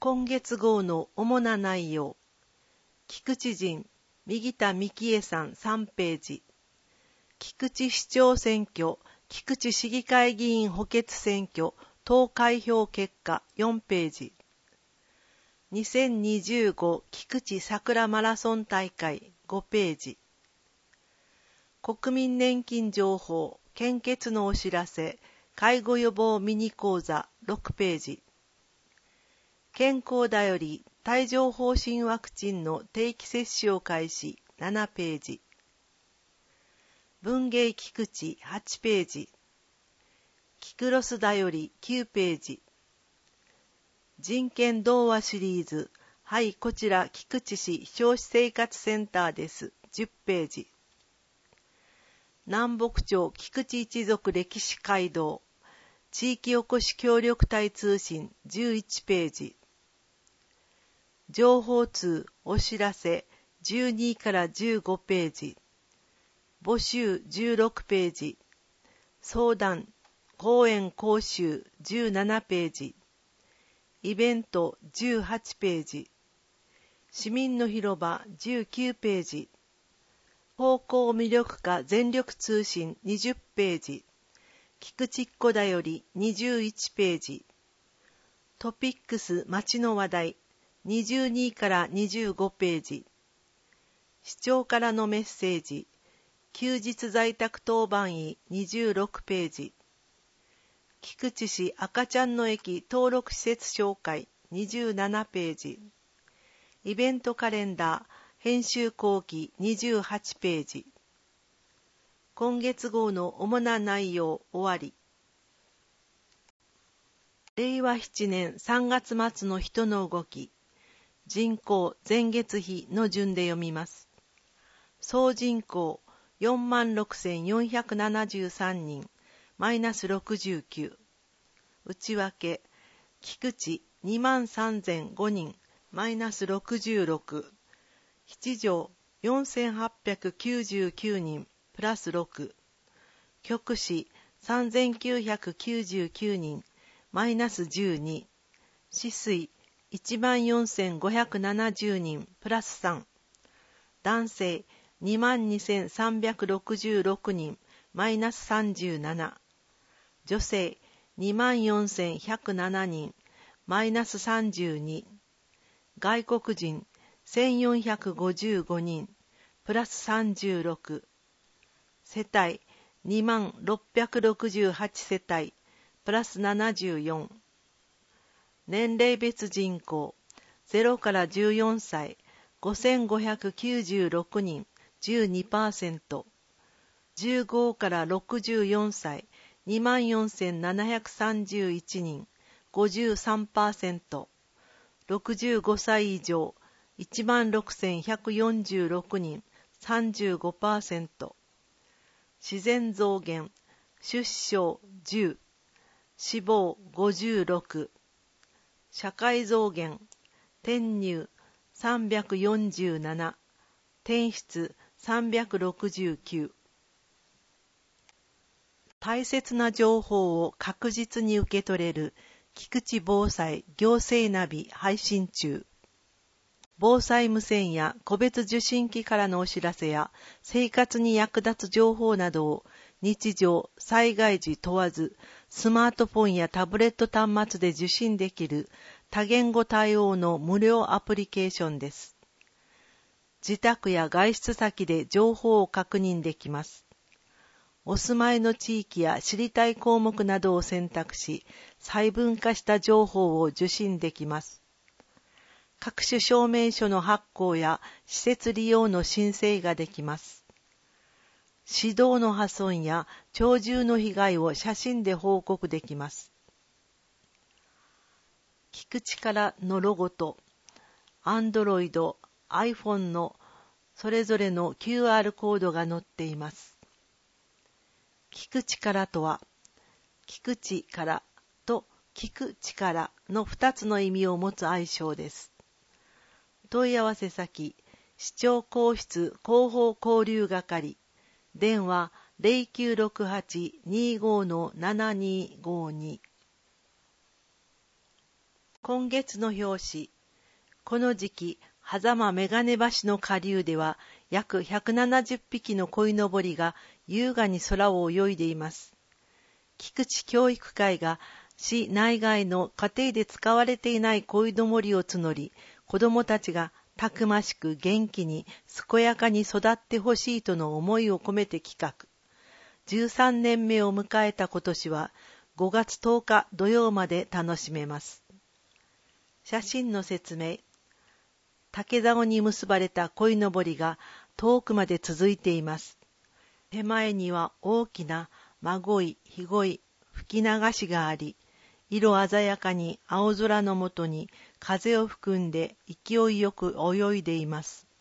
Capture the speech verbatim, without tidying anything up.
今月号の主な内容。菊池陣、右田幹恵さんさんページ。菊池市長選挙、菊池市議会議員補欠選挙、投開票結果よんページ。にせんにじゅうご菊池桜マラソン大会ごページ。国民年金情報、献血のお知らせ、介護予防ミニ講座ろくページ。健康だより帯状疱疹ワクチンの定期接種を開始ななページ。文芸菊池はちページ。キクロスだよりきゅうページ。人権童話シリーズ、はい、こちら菊池市消費生活センターです。じゅっページ。南北朝菊池一族歴史街道、地域おこし協力隊通信じゅういちページ。情報通お知らせじゅうにからじゅうごページ。募集じゅうろくページ。相談講演講習じゅうななページ。イベントじゅうはちページ。市民の広場じゅうきゅうページ。方向魅力化全力通信にじゅっページ。菊池っ子だよりにじゅういちページ。トピックス街の話題にじゅうにからにじゅうごページ。市長からのメッセージ、休日在宅当番医にじゅうろくページ。菊池市赤ちゃんの駅登録施設紹介にじゅうななページ。イベントカレンダー編集後期にじゅうはちページ。今月号の主な内容終わり。れいわななねんさんがつ末の人の動き。人口前月比の順で読みます。総人口 よんまんろくせんよんひゃくななじゅうさんにん、マイナスろくじゅうきゅう。内訳、菊池にまんさんぜんごにん、マイナスろくじゅうろく。七条よんせんはっぴゃくきゅうじゅうきゅうにん、プラスろく。局市さんぜんきゅうひゃくきゅうじゅうきゅうにん、マイナスじゅうに。市水いちまんよんせんごひゃくななじゅうにん、プラスさん。男性にまんにせんさんびゃくろくじゅうろくにん、マイナスさんじゅうなな。女性にまんよんせんひゃくななにん、マイナスさんじゅうに。外国人せんよんひゃくごじゅうごにん、プラスさんじゅうろく。世帯にまんろっぴゃくろくじゅうはち世帯、プラスななじゅうよん。年齢別人口ゼロからじゅうよんさいごせんごひゃくきゅうじゅうろくにん じゅうにパーセント。じゅうごからろくじゅうよんさいにまんよんせんななひゃくさんじゅういちにん ごじゅうさんパーセント。ろくじゅうごさい以上いちまんろくせんひゃくよんじゅうろくにん さんじゅうごパーセント。自然増減出生じゅう、死亡ごじゅうろく。社会増減転入さんびゃくよんじゅうなな、転出さんびゃくろくじゅうきゅう。大切な情報を確実に受け取れる菊池防災行政ナビ配信中。防災無線や個別受信機からのお知らせや生活に役立つ情報などを日常、災害時問わずスマートフォンやタブレット端末で受信できる多言語対応の無料アプリケーションです。自宅や外出先で情報を確認できます。お住まいの地域や知りたい項目などを選択し、細分化した情報を受信できます。各種証明書の発行や施設利用の申請ができます。指導の破損や鳥獣の被害を写真で報告できます。菊池からのロゴと Android、iPhone のそれぞれの キューアール コードが載っています。聞く力とは、聞く力と聞く力のふたつの意味を持つ愛称です。問い合わせ先、市長公室広報交流係、電話 ゼロきゅうろくはち にーごー ななにーごーに。 今月の表紙。この時期、狭間眼鏡橋の下流では約ひゃくななじゅっぴきの鯉のぼりが優雅に空を泳いでいます。菊池教育会が市内外の家庭で使われていない鯉のぼりを募り、子どもたちがたくましく元気に健やかに育ってほしいとの思いを込めて企画。じゅうさんねんめを迎えた今年はごがつとおか土曜まで楽しめます。写真の説明。竹竿に結ばれた鯉のぼりが遠くまで続いています。手前には大きなまごい、ひごい、吹き流しがあり、色鮮やかに青空のもとに風を含んで勢いよく泳いでいます。